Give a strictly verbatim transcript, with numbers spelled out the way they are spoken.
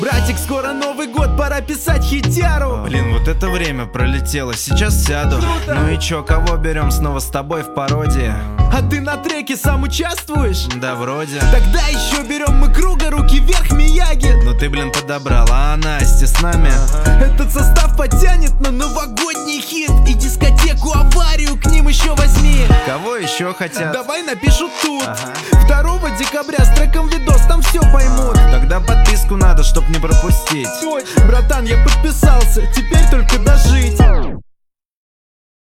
Братик, скоро Новый год, пора писать хитяру. Блин, вот это время пролетело, сейчас сяду. Круто. Ну и чё, кого берем снова с тобой в пародии? А ты на треке сам участвуешь? Да вроде. Тогда еще берем мы Круга, руки вверх, Мияги. Ну ты, блин, подобрал, а Настя с нами? Этот состав потянет на новогодний хит. И дискотеку аварию к ним еще возьми. Кого еще хотят? Давай напишу тут. Ага. Второго декабря с треком видос, там все поймут. Тогда подписку надо, чтоб не пропустить. Точно, братан, я подписался, теперь только дожить.